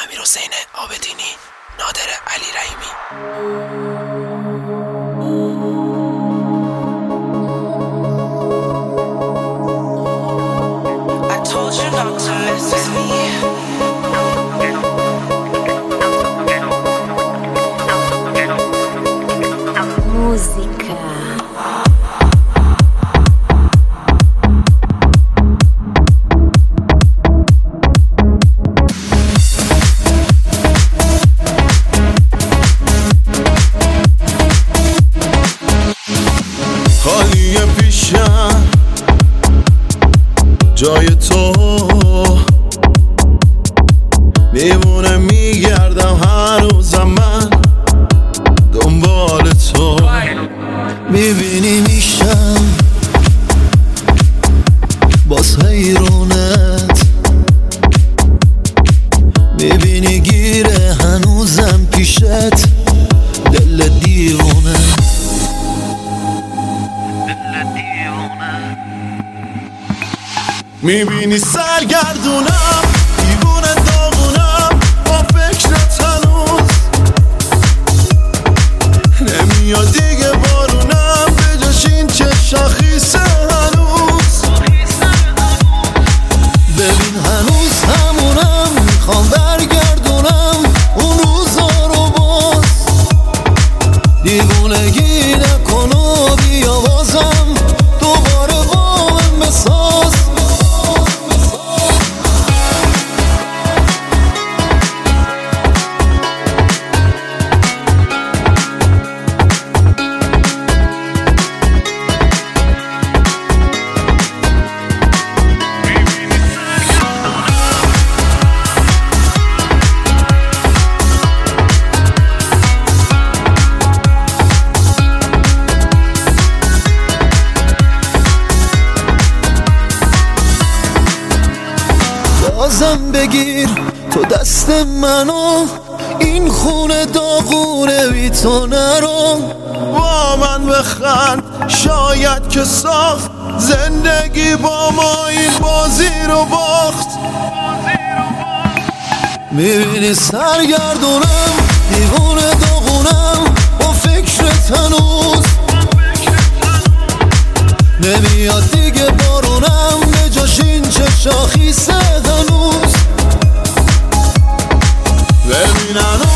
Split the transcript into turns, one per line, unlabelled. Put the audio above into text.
امیرحسین عابدینی، نادر علیرحیمی.
خالی پیشم جای تو میمونه، میگردم هنوزم من دنبال تو. میبینی میشم باز حیرونت، میبینی گیره هنوزم پیشت دل دیوونه. میبینی سرگردونم، دیوونه داغونم با فکرت هنوز. نمیاد دیگه بارونم به جاش این چشا خیسه هنوز. ببین هنوز همونم، میخوام برگردونم اون روزا رو باز. دیوونگی نکن و بیا بازم دوباره با من بساز. بازم بگیر تو دست منو، این خونه داغونه بی تو نرو. با من بخند شاید که ساخت زندگی با ما این بازی رو باخت. میبینی سرگردونم، دیوونه داغونم با فکرت هنوز. نمیاد دیگه بارونم به جاش این چشا خیسه هنوز. ببین